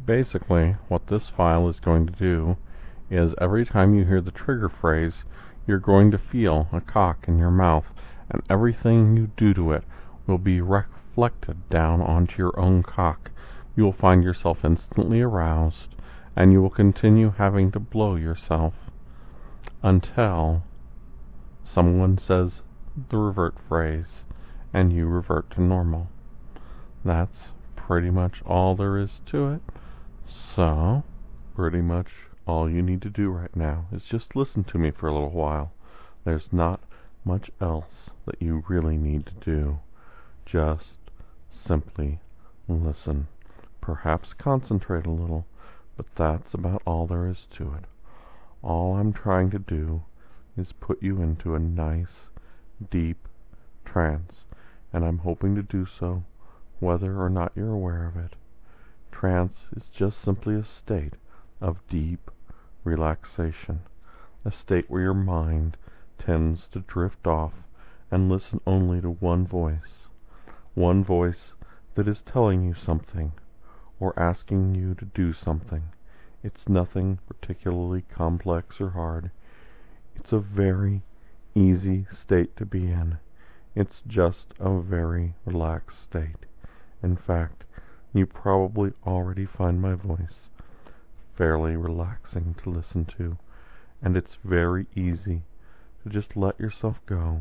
Basically, what this file is going to do is every time you hear the trigger phrase, you're going to feel a cock in your mouth, and everything you do to it will be reflected down onto your own cock. You will find yourself instantly aroused, and you will continue having to blow yourself until someone says the revert phrase and you revert to normal. That's pretty much all there is to it. So, pretty much all you need to do right now is just listen to me for a little while. There's not much else that you really need to do. Just simply listen. Perhaps concentrate a little, but that's about all there is to it. All I'm trying to do is put you into a nice, deep trance, and I'm hoping to do so whether or not you're aware of it. Trance is just simply a state of deep relaxation, a state where your mind tends to drift off and listen only to one voice that is telling you something or asking you to do something. It's nothing particularly complex or hard. It's a very easy state to be in. It's just a very relaxed state. In fact, you probably already find my voice fairly relaxing to listen to, and it's very easy to just let yourself go,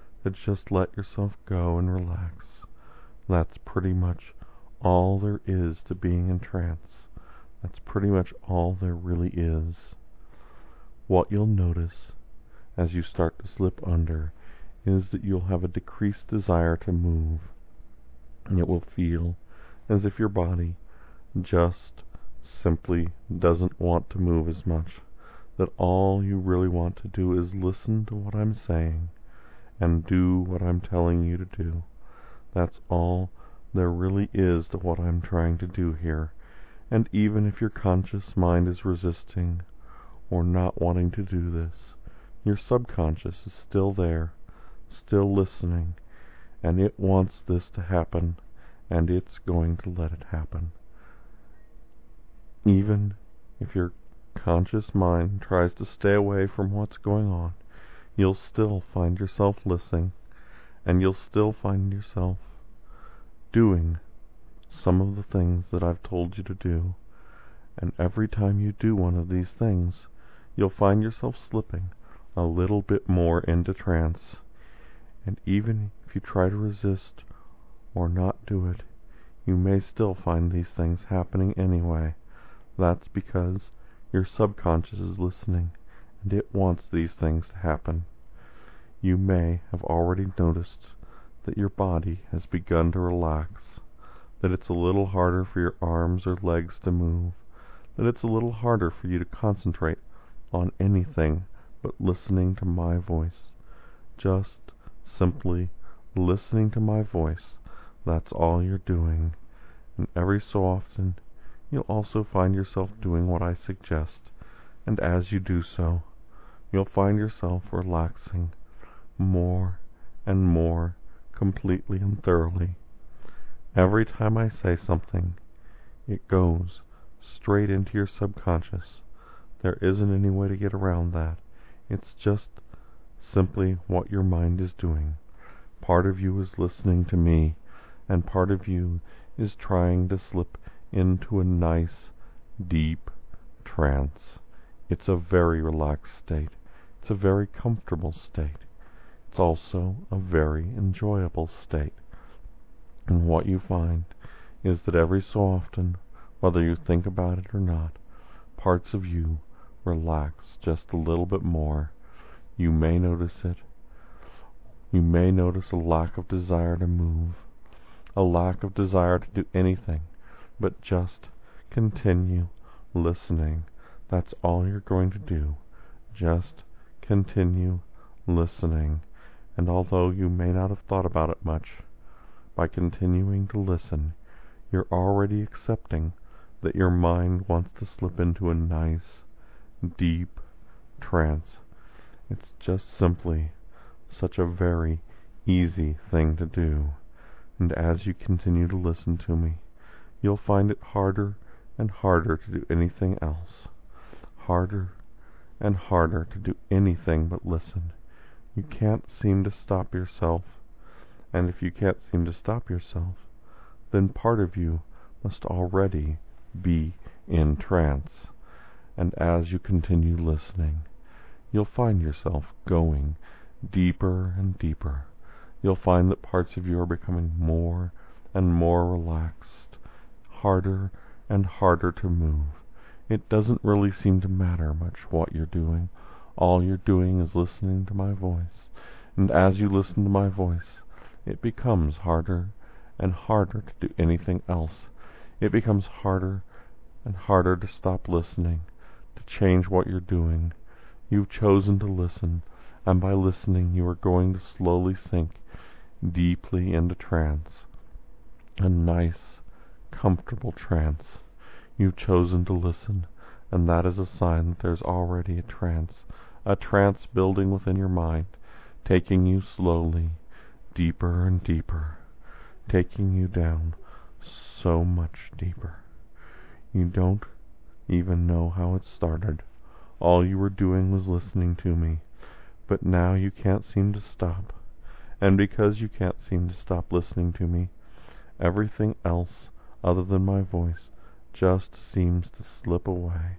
and relax. That's pretty much all there is to being in trance. That's pretty much all there really is. What you'll notice as you start to slip under is that you'll have a decreased desire to move. It will feel as if your body just simply doesn't want to move as much, that all you really want to do is listen to what I'm saying and do what I'm telling you to do. That's all there really is to what I'm trying to do here. And even if your conscious mind is resisting or not wanting to do this, your subconscious is still there, still listening, and it wants this to happen, and it's going to let it happen. Even if your conscious mind tries to stay away from what's going on, you'll still find yourself listening, and you'll still find yourself doing some of the things that I've told you to do. And every time you do one of these things, you'll find yourself slipping a little bit more into trance. And even if you try to resist or not do it, you may still find these things happening anyway. That's because your subconscious is listening, and it wants these things to happen. You may have already noticed that your body has begun to relax, that it's a little harder for your arms or legs to move, that it's a little harder for you to concentrate on anything but listening to my voice. Just simply listening to my voice. That's all you're doing. And every so often, you'll also find yourself doing what I suggest. And as you do so, you'll find yourself relaxing more and more completely and thoroughly. Every time I say something, it goes straight into your subconscious. There isn't any way to get around that. It's just simply what your mind is doing. Part of you is listening to me, and part of you is trying to slip into a nice, deep trance. It's a very relaxed state. It's a very comfortable state. It's also a very enjoyable state. And what you find is that every so often, whether you think about it or not, parts of you relax just a little bit more. You may notice it. You may notice a lack of desire to move, a lack of desire to do anything but just continue listening. That's all you're going to do. Just continue listening. And although you may not have thought about it much, by continuing to listen, you're already accepting that your mind wants to slip into a nice, deep trance. It's just simply such a very easy thing to do. And as you continue to listen to me, you'll find it harder and harder to do anything else. Harder and harder to do anything but listen. You can't seem to stop yourself, and if you can't seem to stop yourself, then part of you must already be in trance. And as you continue listening, you'll find yourself going deeper and deeper. You'll find that parts of you are becoming more and more relaxed, harder and harder to move. It doesn't really seem to matter much what you're doing. All you're doing is listening to my voice. And as you listen to my voice, it becomes harder and harder to do anything else. It becomes harder and harder to stop listening, to change what you're doing. You've chosen to listen, and by listening you are going to slowly sink deeply into trance. A nice, comfortable trance. You've chosen to listen, and that is a sign that there's already a trance building within your mind, taking you slowly deeper and deeper, taking you down so much deeper. You don't even know how it started. All you were doing was listening to me, but now you can't seem to stop. And because you can't seem to stop listening to me, everything else other than my voice just seems to slip away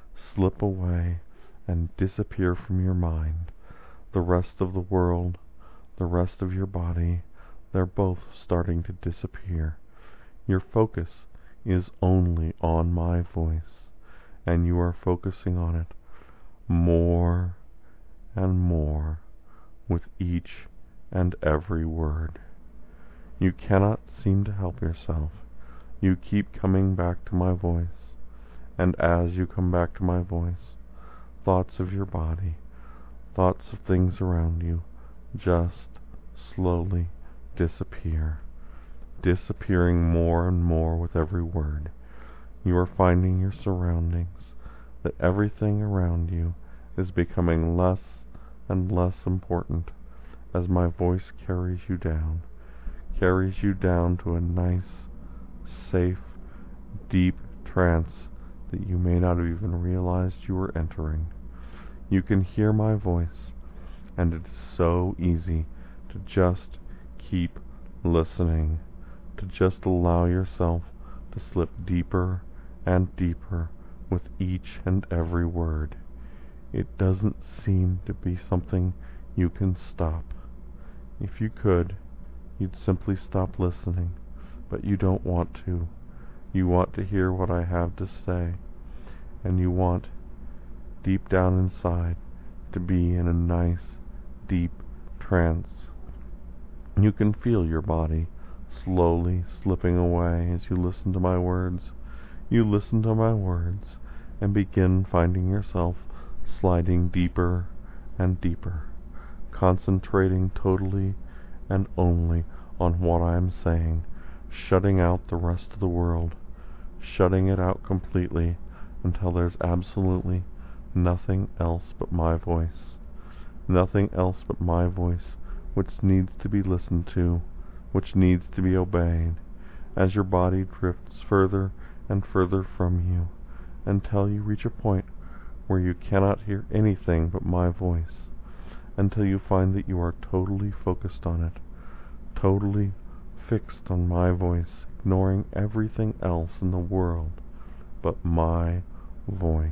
and disappear from your mind. The rest of the world, the rest of your body, they're both starting to disappear. Your focus is only on my voice, and you are focusing on it more and more with each and every word. You cannot seem to help yourself. You keep coming back to my voice, and as you come back to my voice, thoughts of your body, thoughts of things around you, just slowly disappear, disappearing more and more with every word. You are finding your surroundings, that everything around you is becoming less and less important as my voice carries you down to a nice, safe, deep trance that you may not have even realized you were entering. You can hear my voice, and it is so easy to just keep listening, to just allow yourself to slip deeper and deeper with each and every word. It doesn't seem to be something you can stop. If you could, you'd simply stop listening, but you don't want to. You want to hear what I have to say, and you want, deep down inside, to be in a nice, deep trance. You can feel your body slowly slipping away as you listen to my words. You listen to my words and begin finding yourself sliding deeper and deeper, concentrating totally and only on what I am saying, shutting out the rest of the world, shutting it out completely until there's absolutely nothing else but my voice. Nothing else but my voice which needs to be listened to, which needs to be obeyed, as your body drifts further and further from you, until you reach a point where you cannot hear anything but my voice, until you find that you are totally focused on it, totally fixed on my voice, ignoring everything else in the world but my voice.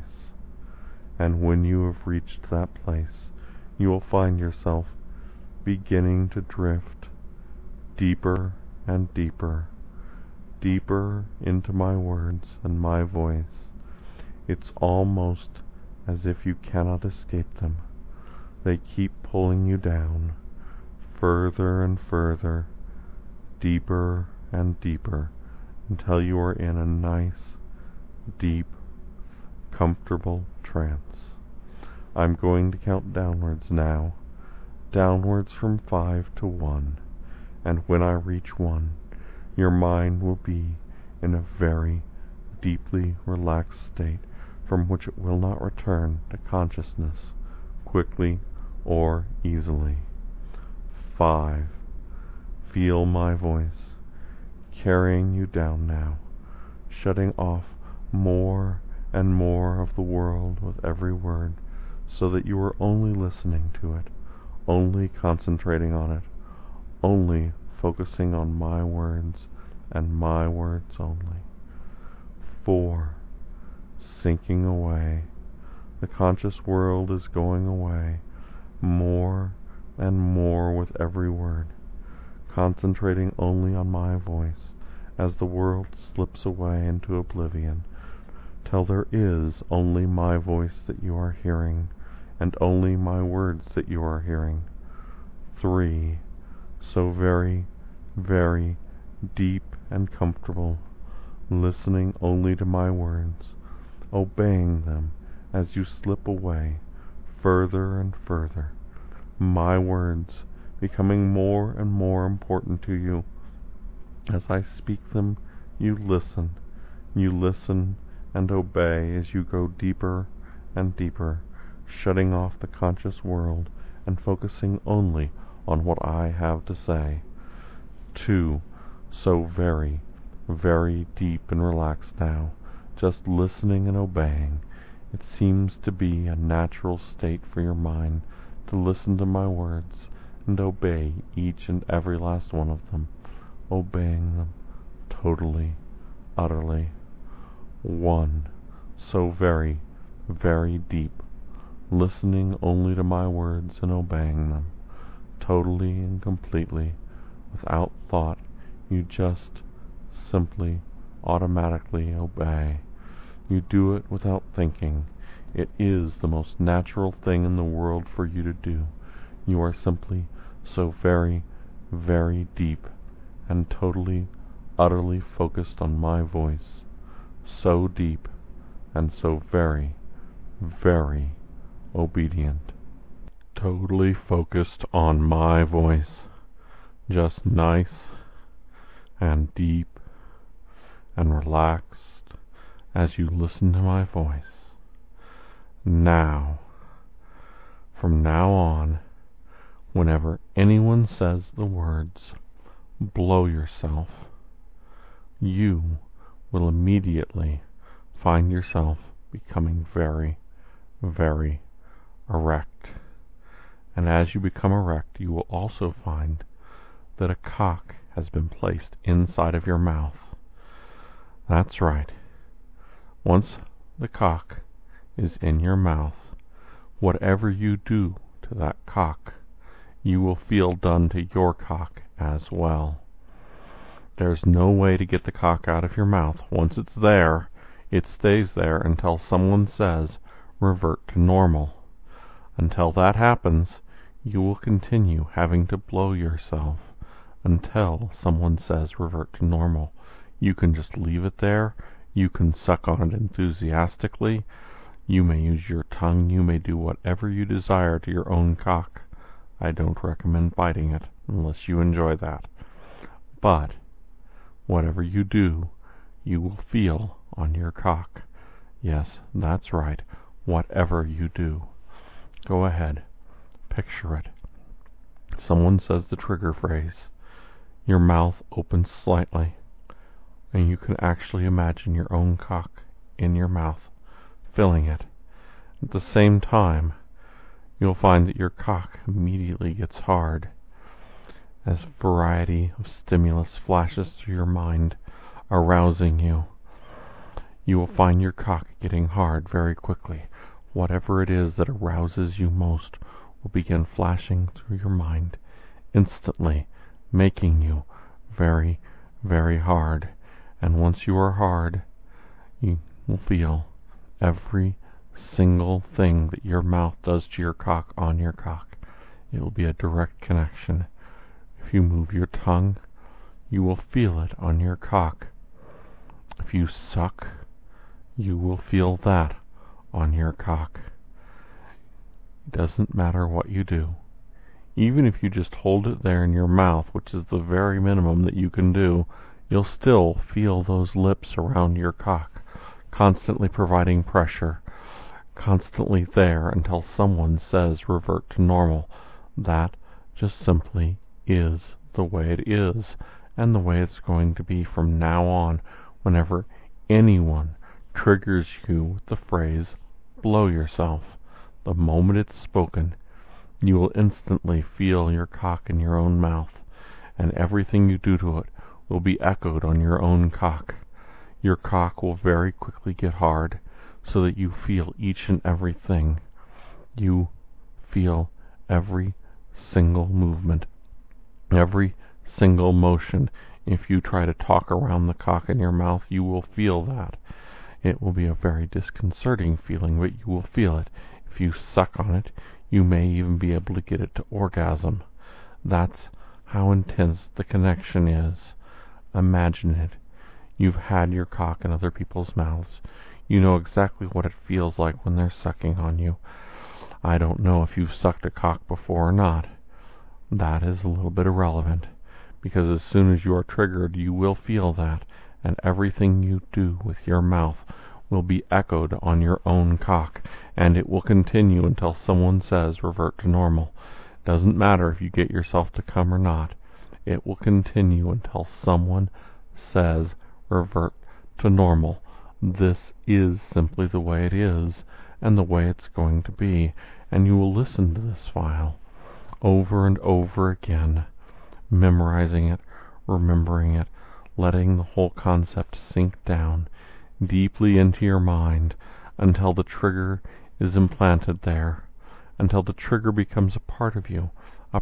And when you have reached that place, you will find yourself beginning to drift deeper and deeper, deeper into my words and my voice. It's almost as if you cannot escape them. They keep pulling you down, further and further, deeper and deeper, until you are in a nice, deep, comfortable trance. I'm going to count downwards now, downwards from 5 to 1, and when I reach 1, your mind will be in a very deeply relaxed state from which it will not return to consciousness quickly or easily. 5. Feel my voice carrying you down now, shutting off more and more of the world with every word, so that you are only listening to it, only concentrating on it, only focusing on my words and my words only. 4. Sinking away. The conscious world is going away, more and more with every word, concentrating only on my voice as the world slips away into oblivion, till there is only my voice that you are hearing, and only my words that you are hearing. 3. So very, very deep and comfortable, listening only to my words, obeying them as you slip away further and further, my words becoming more and more important to you. As I speak them, you listen and obey as you go deeper and deeper, shutting off the conscious world and focusing only on what I have to say. 2. So very, very deep and relaxed now, just listening and obeying. It seems to be a natural state for your mind to listen to my words and obey each and every last one of them, obeying them totally, utterly. 1. So very, very deep, listening only to my words and obeying them, totally and completely, without thought. You just simply, automatically obey. You do it without thinking. It is the most natural thing in the world for you to do. You are simply so very, very deep and totally, utterly focused on my voice. So deep and so very, very obedient. Totally focused on my voice. Just nice and deep and relaxed as you listen to my voice. Now, from now on, whenever anyone says the words, blow yourself, you will immediately find yourself becoming very, very erect. And as you become erect, you will also find that a cock has been placed inside of your mouth. That's right. Once the cock is in your mouth, whatever you do to that cock, you will feel done to your cock as well. There's no way to get the cock out of your mouth. Once it's there, it stays there until someone says, revert to normal. Until that happens, you will continue having to blow yourself until someone says revert to normal. You can just leave it there. You can suck on it enthusiastically. You may use your tongue. You may do whatever you desire to your own cock. I don't recommend biting it unless you enjoy that. But whatever you do, you will feel on your cock. Yes, that's right. Whatever you do. Go ahead. Picture it. Someone says the trigger phrase. Your mouth opens slightly, and you can actually imagine your own cock in your mouth, filling it. At the same time, you'll find that your cock immediately gets hard as a variety of stimulus flashes through your mind, arousing you. You will find your cock getting hard very quickly. Whatever it is that arouses you most will begin flashing through your mind instantly, making you very, very hard. And once you are hard, you will feel every single thing that your mouth does to your cock on your cock. It will be a direct connection. If you move your tongue, you will feel it on your cock. If you suck, you will feel that on your cock. It doesn't matter what you do. Even if you just hold it there in your mouth, which is the very minimum that you can do, you'll still feel those lips around your cock, constantly providing pressure, constantly there until someone says revert to normal. That just simply is the way it is, and the way it's going to be from now on. Whenever anyone triggers you with the phrase, blow yourself. The moment it's spoken, you will instantly feel your cock in your own mouth, and everything you do to it will be echoed on your own cock. Your cock will very quickly get hard, so that you feel each and everything. You feel every single movement, every single motion. If you try to talk around the cock in your mouth, you will feel that. It will be a very disconcerting feeling, but you will feel it. If you suck on it, you may even be able to get it to orgasm. That's how intense the connection is. Imagine it. You've had your cock in other people's mouths. You know exactly what it feels like when they're sucking on you. I don't know if you've sucked a cock before or not. That is a little bit irrelevant, because as soon as you are triggered, you will feel that, and everything you do with your mouth will be echoed on your own cock, and it will continue until someone says revert to normal. Doesn't matter if you get yourself to come or not. It will continue until someone says revert to normal. This is simply the way it is, and the way it's going to be, and you will listen to this file over and over again, memorizing it, remembering it, letting the whole concept sink down deeply into your mind until the trigger is implanted there, until the trigger becomes a part of you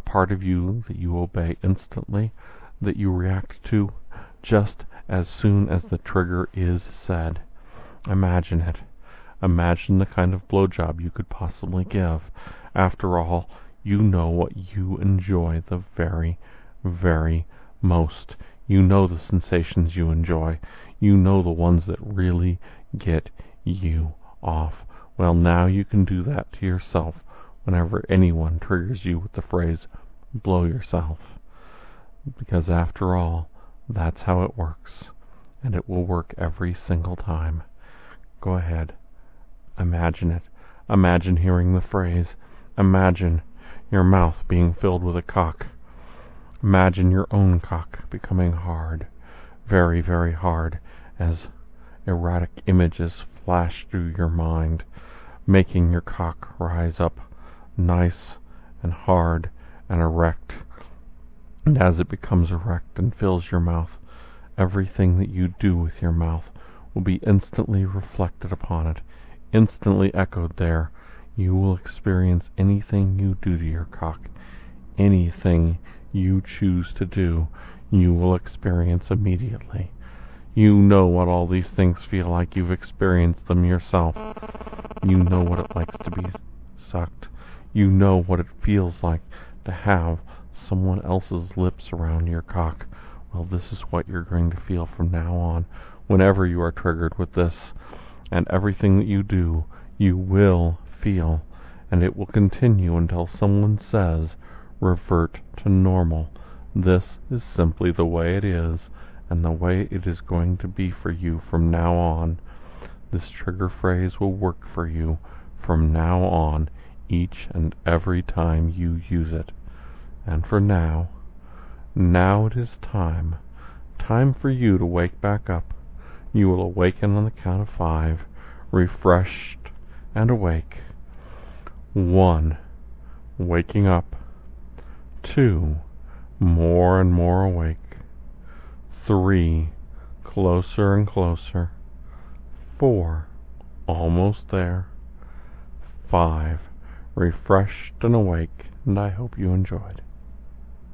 that you obey instantly, that you react to just as soon as the trigger is said. Imagine it. Imagine the kind of blowjob you could possibly give. After all, you know what you enjoy the very, very most. You know the sensations you enjoy. You know the ones that really get you off. Well, now you can do that to yourself whenever anyone triggers you with the phrase, blow yourself. Because after all, that's how it works. And it will work every single time. Go ahead. Imagine it. Imagine hearing the phrase. Imagine your mouth being filled with a cock. Imagine your own cock becoming hard, very, very hard, as erratic images flash through your mind, making your cock rise up nice and hard and erect. And as it becomes erect and fills your mouth, everything that you do with your mouth will be instantly reflected upon it, instantly echoed there. You will experience anything you do to your cock, anything you choose to do, you will experience immediately. You know what all these things feel like. You've experienced them yourself. You know what it likes to be sucked. You know what it feels like to have someone else's lips around your cock. Well, this is what you're going to feel from now on, whenever you are triggered with this. And everything that you do, you will feel. And it will continue until someone says, revert to normal. This is simply the way it is, and the way it is going to be for you from now on. This trigger phrase will work for you from now on, each and every time you use it. And for now it is time for you to wake back up. You will awaken on the count of 5, refreshed and awake. 1, waking up. 2, more and more awake. 3, closer and closer. 4, almost there. 5, refreshed and awake, and I hope you enjoyed.